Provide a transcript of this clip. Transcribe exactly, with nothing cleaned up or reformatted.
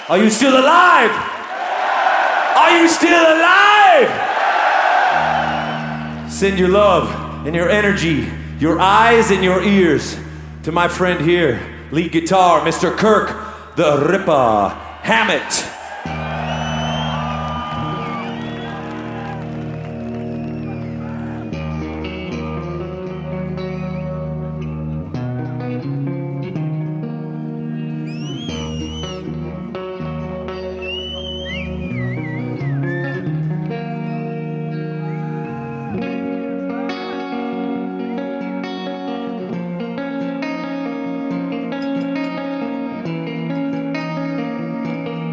Are you still alive? Are you still alive? Send your love and your energy, your eyes and your ears to my friend here, lead guitar, Mister Kirk the Ripper Hammett.